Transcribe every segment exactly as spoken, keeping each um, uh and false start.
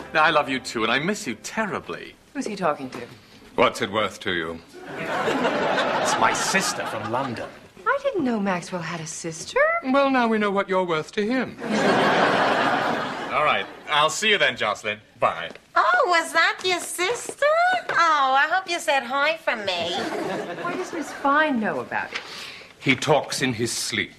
I love you too, and I miss you terribly. Who's he talking to? What's it worth to you? It's my sister from London. I didn't know Maxwell had a sister. Well, now we know what you're worth to him. All right. I'll see you then, Jocelyn. Bye. Oh, was that your sister? Oh, I hope you said hi from me. Why does Miss Fine know about it? He talks in his sleep.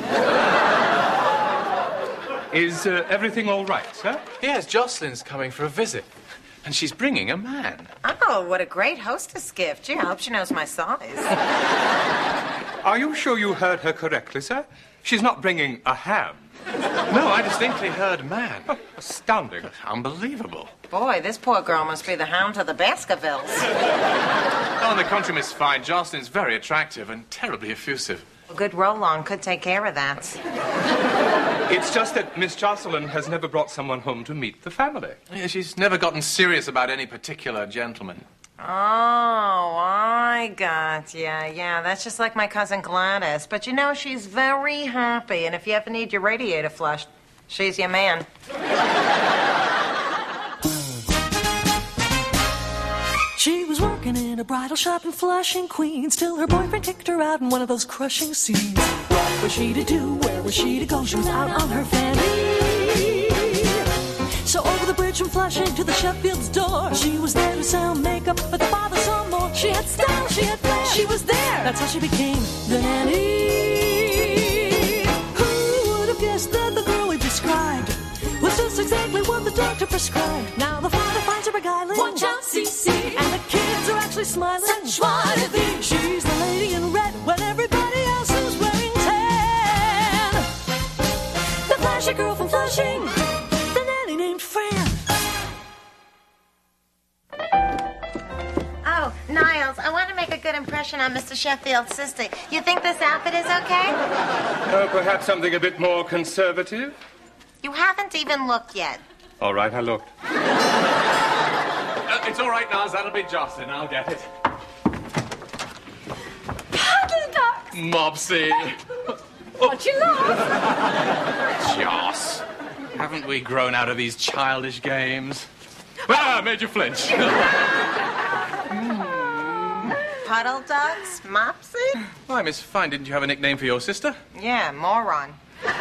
Is uh, everything all right, sir? Yes, Jocelyn's coming for a visit. And she's bringing a man. Oh, what a great hostess gift. Gee, I hope she knows my size. Are you sure you heard her correctly, sir? She's not bringing a ham. No, I distinctly heard man. Oh, astounding. Unbelievable. Boy, this poor girl must be the hound of the Baskervilles. Oh, on the contrary, Miss Fine, Jocelyn's very attractive and terribly effusive. A good roll-on could take care of that. It's just that Miss Jocelyn has never brought someone home to meet the family. Yeah, she's never gotten serious about any particular gentleman. Oh, I got ya. Yeah, that's just like my cousin Gladys. But you know, she's very happy, and if you ever need your radiator flushed, she's your man. She was working in a bridal shop in Flushing, Queens, till her boyfriend kicked her out in one of those crushing scenes. What was she to do? Where was she to go? She was out on her fanny. So over the bridge from Flushing to the Sheffield's door, she was there to sell makeup, but the father saw more. She had style, she had flair, she was there. That's how she became the nanny. Who would have guessed that the girl we described was just exactly what the doctor prescribed? Now the father finds her beguiling. Watch out, Cece. And the kids are actually smiling. Such joie de vivre. She's the lady in red when everybody else is wearing tan. The flashy girl from Flushing, the nanny named Fran. Oh, Niles, I want to make a good impression on Mister Sheffield's sister. You think this outfit is okay? Uh, perhaps something a bit more conservative? You haven't even looked yet. All right, I looked. Uh, it's all right, Naz. That'll be Jocelyn. I'll get it. Paddle ducks! Mopsy. What you love? Joss. Haven't we grown out of these childish games? Ah, made you flinch. Puddle ducks? Mopsy? Why, Miss Fine, didn't you have a nickname for your sister? Yeah, moron.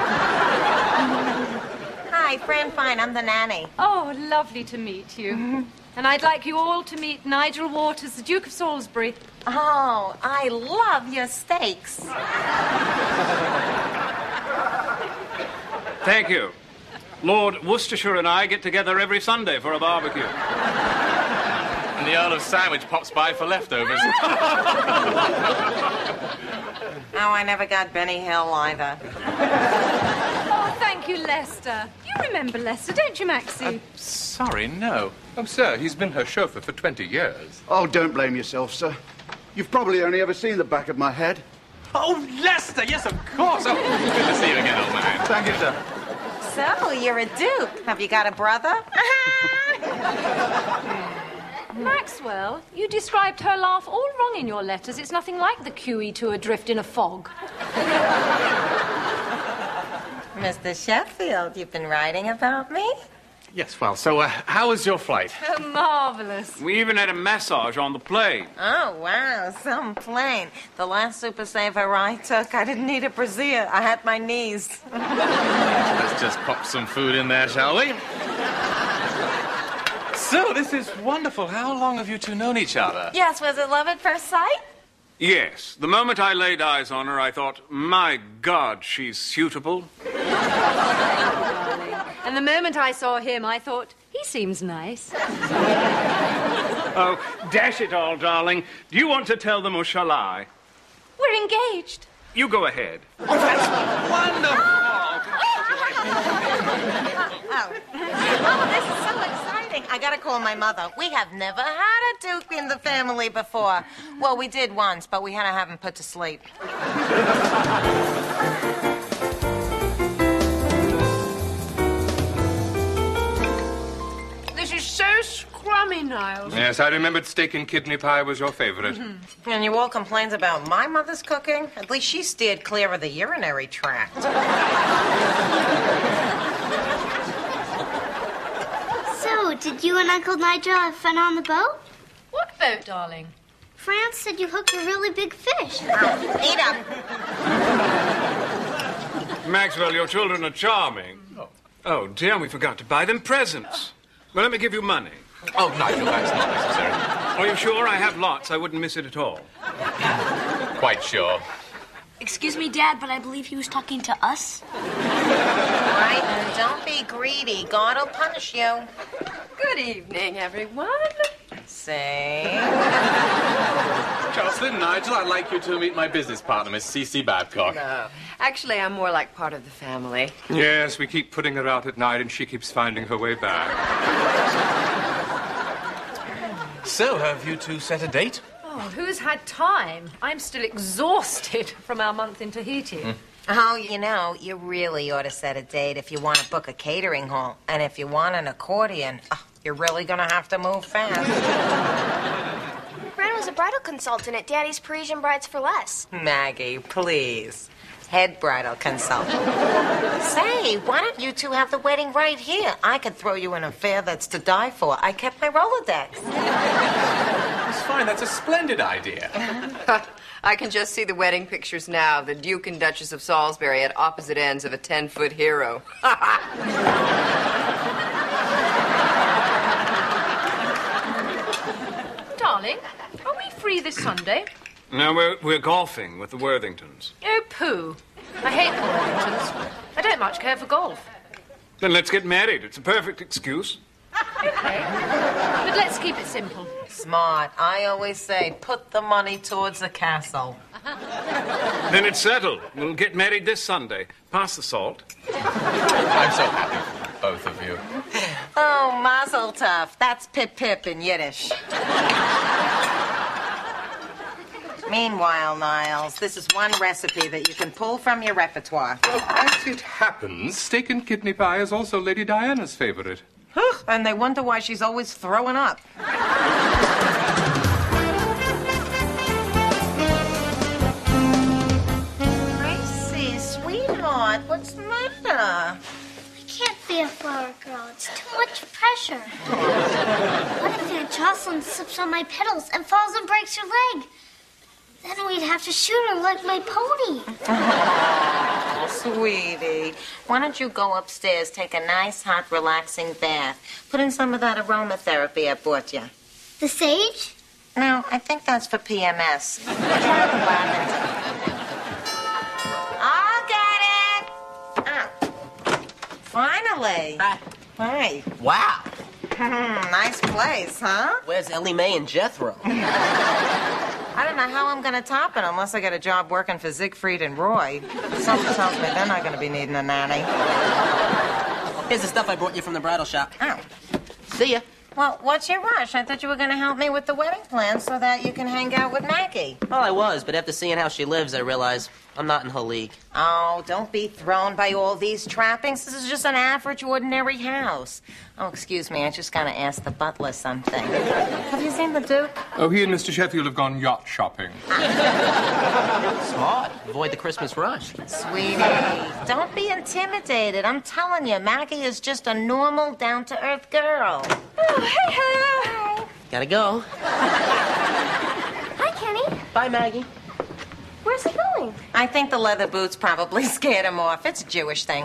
Hi, Fran Fine. I'm the nanny. Oh, lovely to meet you. Mm-hmm. And I'd like you all to meet Nigel Waters, the Duke of Salisbury. Oh, I love your steaks. Thank you. Lord Worcestershire and I get together every Sunday for a barbecue. And the Earl of Sandwich pops by for leftovers. Oh, I never got Benny Hill either. Oh, thank you, Lester. You remember Lester, don't you, Maxie? Uh, sorry, no. Oh, sir, he's been her chauffeur for twenty years. Oh, don't blame yourself, sir. You've probably only ever seen the back of my head. Oh, Lester, yes, of course. Oh, good to see you again, old man. Thank you, sir. So, you're a duke. Have you got a brother? Maxwell, you described her laugh all wrong in your letters. It's nothing like the Q E two adrift in a fog. Mister Sheffield, you've been writing about me? Yes, well, so uh, how was your flight? Oh, marvellous. We even had a massage on the plane. Oh, wow, some plane. The last Super Saver I took, I didn't need a brassiere. I had my knees. Let's just pop some food in there, shall we? So, this is wonderful. How long have you two known each other? Yes, was it love at first sight? Yes. The moment I laid eyes on her, I thought, my God, she's suitable. And the moment I saw him, I thought, he seems nice. Oh, dash it all, darling. Do you want to tell them or shall I? We're engaged. You go ahead. Oh, that's wonderful. Oh. Oh, this is so exciting. I gotta call my mother. We have never had a duke in the family before. Well, we did once, but we had to have him put to sleep. This is so scrummy, Niles. Yes, I remembered steak and kidney pie was your favorite. Mm-hmm. And you all complained about my mother's cooking? At least she steered clear of the urinary tract. So, did Did you and Uncle Nigel have fun on the boat? What boat, darling? France said you hooked a really big fish. Eat up. Maxwell, your children are charming. Oh. Oh, dear, we forgot to buy them presents. Well, let me give you money. Oh, Nigel, that's not necessary. Are you sure? I have lots. I wouldn't miss it at all. Quite sure. Excuse me, Dad, but I believe he was talking to us. Right, and don't be greedy. God will punish you. Good evening, everyone. See? Jocelyn, Nigel, I'd like you to meet my business partner, Miss C C Babcock. No. Actually, I'm more like part of the family. Yes, we keep putting her out at night and she keeps finding her way back. So, have you two set a date? Oh, who's had time? I'm still exhausted from our month in Tahiti. Mm. Oh, you know, you really ought to set a date if you want to book a catering hall. And if you want an accordion, oh, you're really going to have to move fast. Ren was a bridal consultant at Daddy's Parisian Brides for Less. Maggie, please. Head bridal consultant. Say, why don't you two have the wedding right here? I could throw you an affair that's to die for. I kept my Rolodex. That's fine. That's a splendid idea. I can just see the wedding pictures now. The Duke and Duchess of Salisbury at opposite ends of a ten-foot hero. Darling, are we free this Sunday? No, we're, we're golfing with the Worthingtons. Oh, pooh. I hate the Worthingtons. I don't much care for golf. Then let's get married. It's a perfect excuse. Okay. But let's keep it simple. Smart. I always say, put the money towards the castle. Then it's settled. We'll get married this Sunday. Pass the salt. I'm so happy for both of you. Oh, mazel tov. That's pip-pip in Yiddish. Meanwhile, Niles, this is one recipe that you can pull from your repertoire. Well, as it happens, steak and kidney pie is also Lady Diana's favorite. And they wonder why she's always throwing up. Gracie, sweetheart, what's the matter? I can't be a flower girl. It's too much pressure. What if Aunt Jocelyn slips on my pedals and falls and breaks her leg? Then we'd have to shoot her like my pony. Oh, sweetie. Why don't you go upstairs, take a nice, hot, relaxing bath. Put in some of that aromatherapy I bought you. The sage? No, I think that's for P M S. I'll get it. Oh. Finally. Hi. Hi. Wow. Nice place, huh? Where's Ellie Mae and Jethro? I don't know how I'm going to top it unless I get a job working for Siegfried and Roy. Something tells me they're not going to be needing a nanny. Here's the stuff I brought you from the bridal shop. Oh. See ya. Well, what's your rush? I thought you were going to help me with the wedding plans so that you can hang out with Maggie. Well, I was, but after seeing how she lives, I realized I'm not in her league. Oh, don't be thrown by all these trappings. This is just an average, ordinary house. Oh, excuse me, I just got to ask the butler something. Have you seen the Duke? Oh, he and Mister Sheffield have gone yacht shopping. Smart. Avoid the Christmas rush. Sweetie, don't be intimidated. I'm telling you, Maggie is just a normal, down-to-earth girl. Oh, hey, hello. Hi. Gotta go. Hi, Kenny. Bye, Maggie. Where's he going? I think the leather boots probably scared him off. It's a Jewish thing.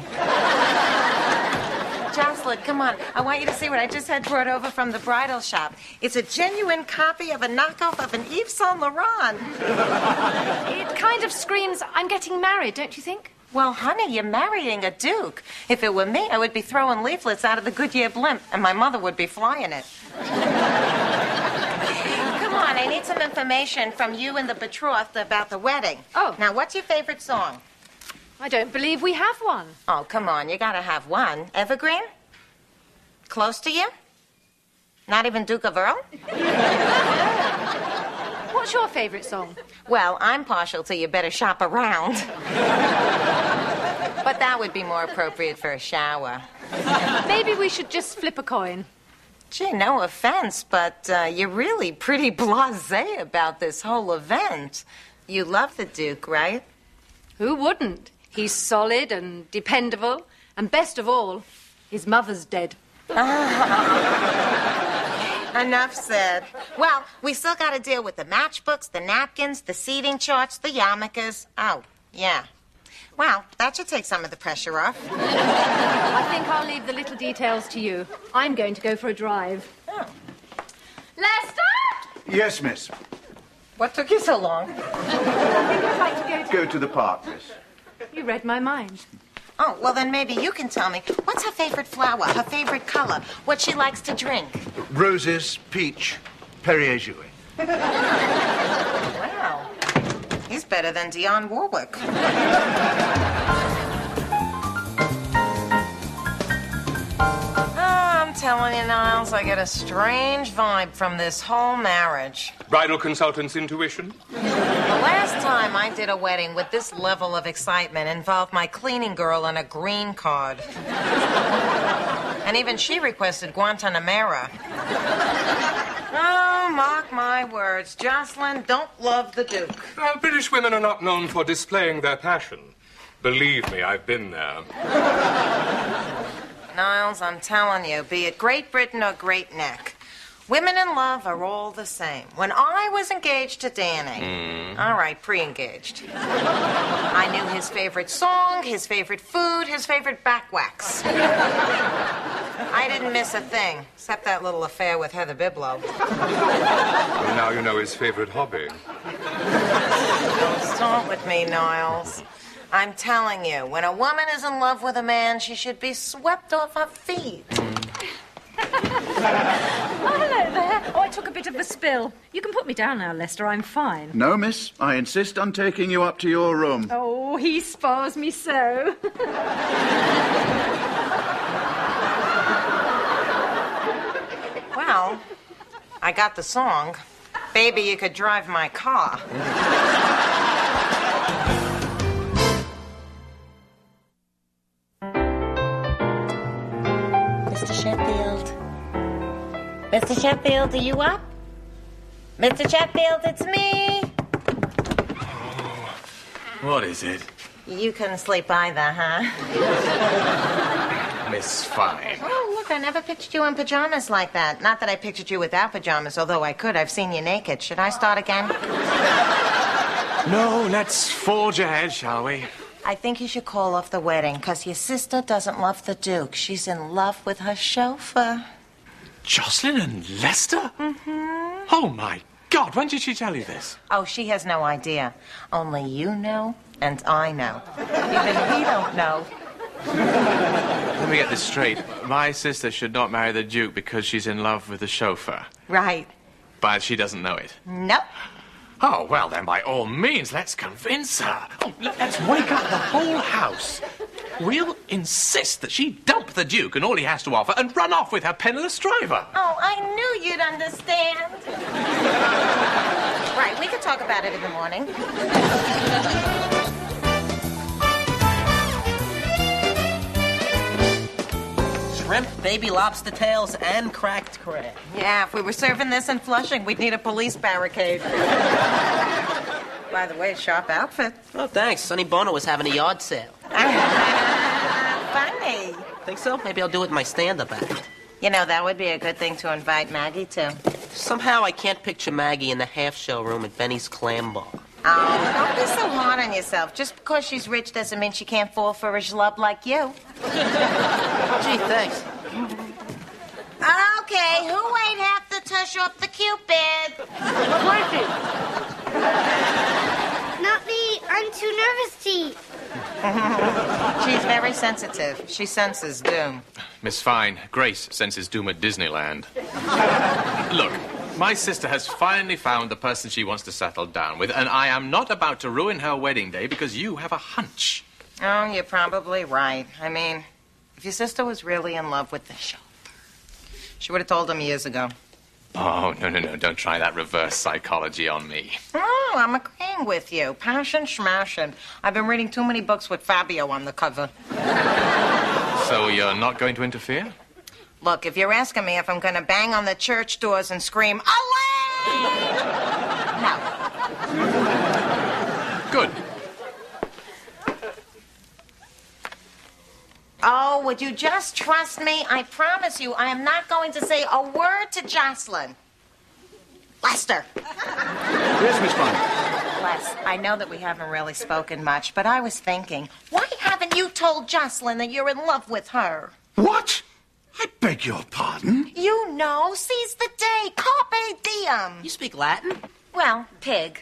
Jocelyn, come on. I want you to see what I just had brought over from the bridal shop. It's a genuine copy of a knockoff of an Yves Saint Laurent. It kind of screams, I'm getting married, don't you think? Well, honey, you're marrying a duke. If it were me, I would be throwing leaflets out of the Goodyear blimp, and my mother would be flying it. Come on, I need some information from you and the betrothed about the wedding. Oh. Now, what's your favorite song? I don't believe we have one. Oh, come on, you gotta have one. Evergreen? Close to you? Not even Duke of Earl? What's your favorite song? Well, I'm partial to You Better Shop Around. But that would be more appropriate for a shower. Maybe we should just flip a coin. Gee, no offense, but uh, you're really pretty blasé about this whole event. You love the Duke, right? Who wouldn't? He's solid and dependable, and best of all, his mother's dead. Enough said. Well, we still got to deal with the matchbooks, the napkins, the seating charts, the yarmulkes. Oh, yeah. Well, that should take some of the pressure off. I think I'll leave the little details to you. I'm going to go for a drive. Oh. Lester? Yes, miss. What took you so long? I think I'd like to go to... Go to the park, miss. You read my mind. Oh, well, then maybe you can tell me. What's her favorite flower, her favorite color, what she likes to drink? Roses, peach, Perrier Jouet. Wow. He's better than Dionne Warwick. I'm telling you, Niles, I get a strange vibe from this whole marriage. Bridal consultant's intuition? The last time I did a wedding with this level of excitement involved my cleaning girl and a green card. And even she requested Guantanamera. Oh, mark my words. Jocelyn don't love the Duke. Uh, British women are not known for displaying their passion. Believe me, I've been there. Niles, I'm telling you, be it Great Britain or Great Neck, women in love are all the same. When I was engaged to Danny, mm. all right, pre-engaged, I knew his favorite song, his favorite food, his favorite back wax. I didn't miss a thing, except that little affair with Heather Biblow. Well, now you know his favorite hobby. Don't start with me, Niles. I'm telling you, when a woman is in love with a man, she should be swept off her feet. Oh, hello there. Oh, I took a bit of a spill. You can put me down now, Lester. I'm fine. No, miss. I insist on taking you up to your room. Oh, he spoils me so. Well, I got the song. Baby, you could drive my car. Mister Sheffield. Mister Sheffield, are you up? Mister Sheffield, it's me. Oh, what is it? You couldn't sleep either, huh? Miss Fine. Oh, look, I never pictured you in pajamas like that. Not that I pictured you without pajamas, although I could. I've seen you naked. Should I start again? No, let's forge ahead, shall we? I think you should call off the wedding, because your sister doesn't love the Duke. She's in love with her chauffeur. Jocelyn and Lester? Mm-hmm. Oh, my God, when did she tell you this? Oh, she has no idea. Only you know, and I know. Even he don't know. Let me get this straight. My sister should not marry the Duke because she's in love with the chauffeur. Right. But she doesn't know it. Nope. Oh, well, then, by all means, let's convince her. Oh, let's wake up the whole house. We'll insist that she dump the Duke and all he has to offer and run off with her penniless driver. Oh, I knew you'd understand. Right, we can talk about it in the morning. Shrimp, baby lobster tails, and cracked crab. Yeah, if we were serving this in Flushing, we'd need a police barricade. By the way, sharp outfit. Oh, thanks. Sonny Bono was having a yard sale. Funny. Think so? Maybe I'll do it in my stand-up act. You know, that would be a good thing to invite Maggie to. Somehow I can't picture Maggie in the half-show room at Benny's Clam Bar. Oh, don't be so hard on yourself. Just because she's rich doesn't mean she can't fall for a schlub like you. Gee, thanks. Okay, who ate half the tush off the Cupid? Not me. I'm too nervous to eat. She's very sensitive. She senses doom. Miss Fine, Grace senses doom at Disneyland. Look, my sister has finally found the person she wants to settle down with, and I am not about to ruin her wedding day because you have a hunch. Oh, you're probably right. I mean, if your sister was really in love with the chauffeur, she would have told him years ago. Oh, no, no, no. Don't try that reverse psychology on me. Oh, I'm agreeing with you. Passion smashing. I've been reading too many books with Fabio on the cover. So you're not going to interfere? Look, if you're asking me if I'm going to bang on the church doors and scream, away! No. Good. Oh, would you just trust me? I promise you, I am not going to say a word to Jocelyn. Lester. Yes, Miss Bunny. Les, I know that we haven't really spoken much, but I was thinking, why haven't you told Jocelyn that you're in love with her? What? I beg your pardon? You know, seize the day, carpe diem. You speak Latin? Well, pig.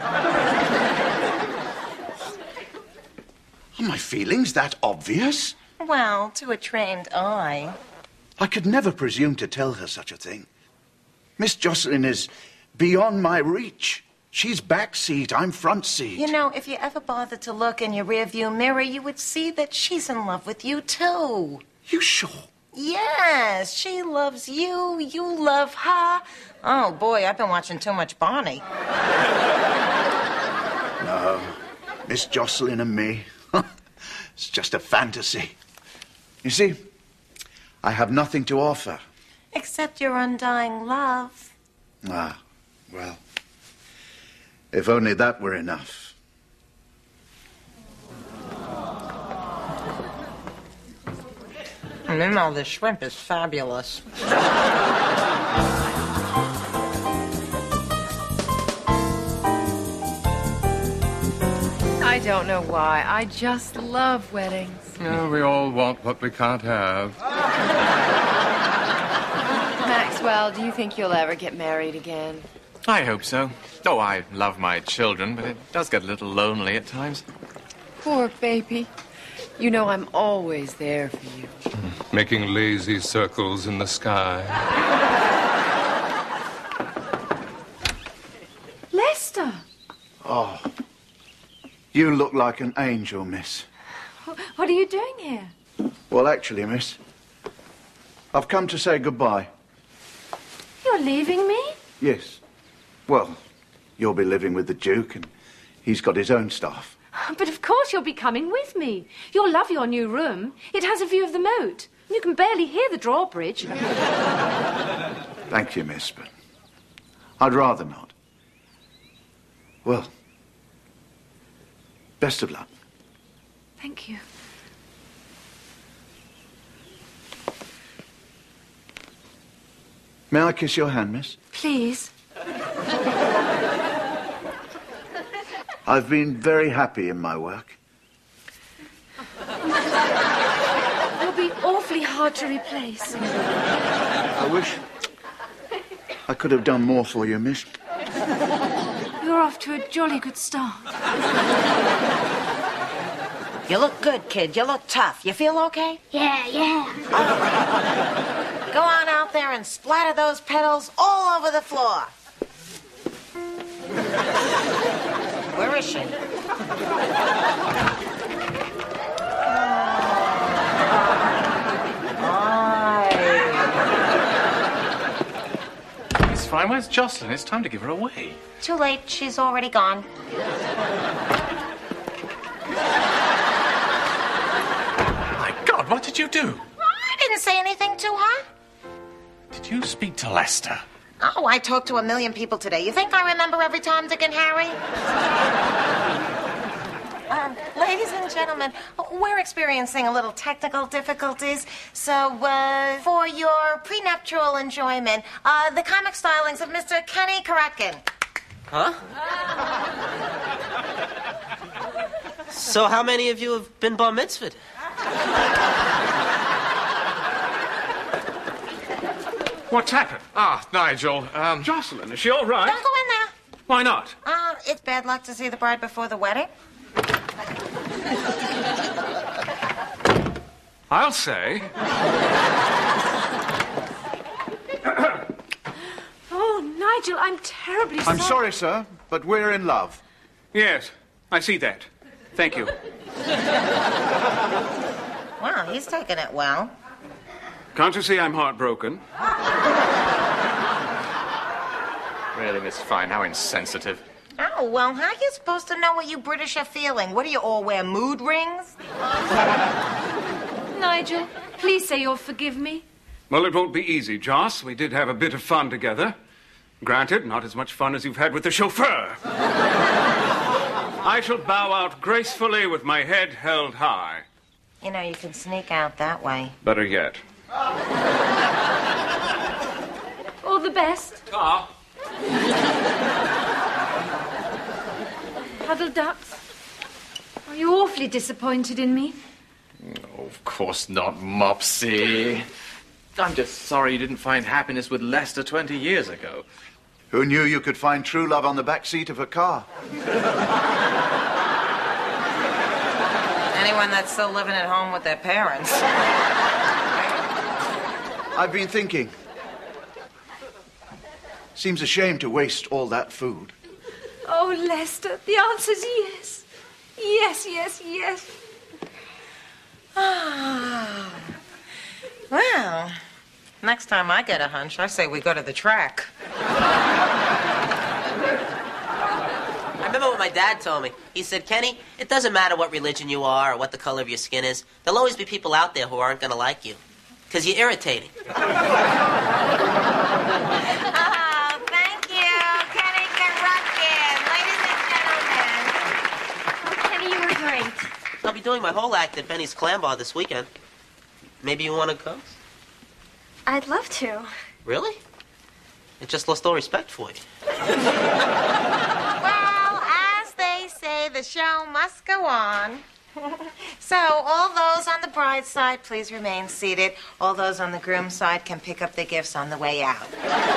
Are my feelings that obvious? Well, to a trained eye. I could never presume to tell her such a thing. Miss Jocelyn is beyond my reach. She's back seat, I'm front seat. You know, if you ever bothered to look in your rearview mirror, you would see that she's in love with you, too. You sure? Yes, she loves you, you love her. Oh, boy, I've been watching too much Barney. No, Miss Jocelyn and me. It's just a fantasy. You see, I have nothing to offer. Except your undying love. Ah, well, if only that were enough. And you know, the shrimp is fabulous. I don't know why. I just love weddings. Oh, we all want what we can't have. Maxwell, do you think you'll ever get married again? I hope so. Oh, I love my children, but it does get a little lonely at times. Poor baby. You know I'm always there for you. Making lazy circles in the sky. Lester! Oh, you look like an angel, miss. What are you doing here? Well, actually, miss, I've come to say goodbye. You're leaving me? Yes. Well, you'll be living with the Duke, and he's got his own stuff. But of course you'll be coming with me. You'll love your new room. It has a view of the moat. You can barely hear the drawbridge. Thank you, miss, but I'd rather not. Well, best of luck. Thank you. May I kiss your hand, miss? Please. I've been very happy in my work. You'll be awfully hard to replace. I wish I could have done more for you, miss. You're off to a jolly good start. You look good, kid. You look tough. You feel okay? Yeah, yeah. Go on out there and splatter those petals all over the floor. Where is she? It's fine. Where's Jocelyn? It's time to give her away. Too late. She's already gone. My God, what did you do? I didn't say anything to her. Did you speak to Lester? Oh, I talked to a million people today. You think I remember every Tom, Dick, and Harry? Um, ladies and gentlemen, we're experiencing a little technical difficulties. So, uh, for your prenuptial enjoyment, uh, the comic stylings of Mister Kenny Karatkin. Huh? So how many of you have been bar mitzvahed? What's happened? Ah, Nigel, um... Jocelyn, is she all right? Don't go in there. Why not? Uh, it's bad luck to see the bride before the wedding. I'll say. Oh, Nigel, I'm terribly sorry. I'm sorry, sir, but we're in love. Yes, I see that. Thank you. Wow, he's taking it well. Can't you see I'm heartbroken? Really, Miss Fine, how insensitive. Oh, well, how are you supposed to know what you British are feeling? What do you all wear, mood rings? Nigel, please say you'll forgive me. Well, it won't be easy, Joss. We did have a bit of fun together. Granted, not as much fun as you've had with the chauffeur. I shall bow out gracefully with my head held high. You know, you can sneak out that way. Better yet. All the best. Car. Puddle ducks. Are you awfully disappointed in me? Oh, of course not, Mopsy. I'm just sorry you didn't find happiness with Lester twenty years ago. Who knew you could find true love on the back seat of a car? Anyone that's still living at home with their parents. I've been thinking. Seems a shame to waste all that food. Oh, Lester, the answer's yes. Yes, yes, yes. Ah. Well, next time I get a hunch, I say we go to the track. I remember what my dad told me. He said, Kenny, it doesn't matter what religion you are or what the color of your skin is. There'll always be people out there who aren't going to like you. Because you're irritating. Oh, thank you, Kenny Karupkin. Ladies and gentlemen. Oh, Kenny, you were great. I'll be doing my whole act at Benny's Clam Bar this weekend. Maybe you want to come? I'd love to. Really? I just lost all respect for you. Well, as they say, the show must go on. So, all those on the bride's side, please remain seated. All those on the groom's side can pick up their gifts on the way out.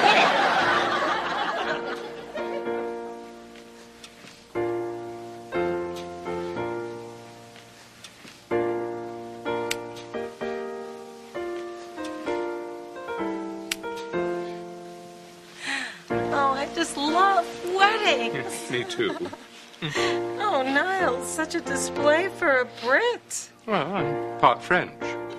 Oh, I just love weddings. Me too. Oh, Niles, such a display for a Brit. Well, I'm part French.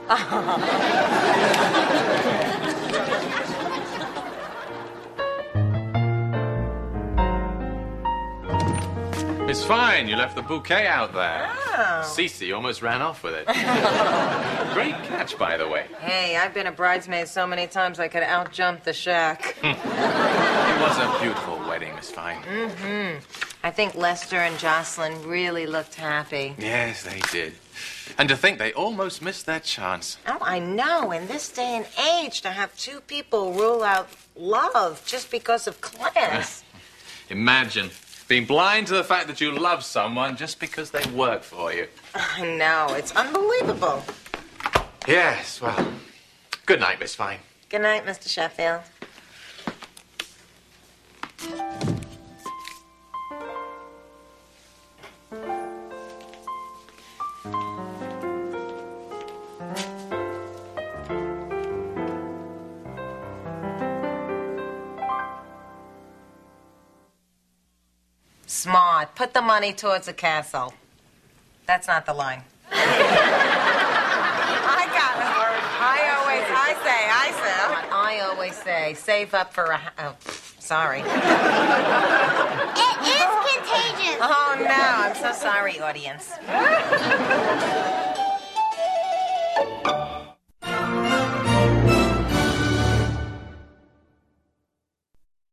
It's fine. You left the bouquet out there. Oh. Cece almost ran off with it. Great catch, by the way. Hey, I've been a bridesmaid so many times I could outjump the shack. It was a beautiful wedding, Miss Fine. Mm-hmm. I think Lester and Jocelyn really looked happy. Yes, they did. And to think they almost missed their chance. Oh, I know. In this day and age, to have two people rule out love just because of class. Imagine being blind to the fact that you love someone just because they work for you. I know. It's unbelievable. Yes, well, good night, Miss Fine. Good night, Mister Sheffield. Smart. Put the money towards the castle. That's not the line. I got it. I always, I say, I say. I always say, save up for a... Oh, sorry. It is contagious. Oh, no. I'm so sorry, audience.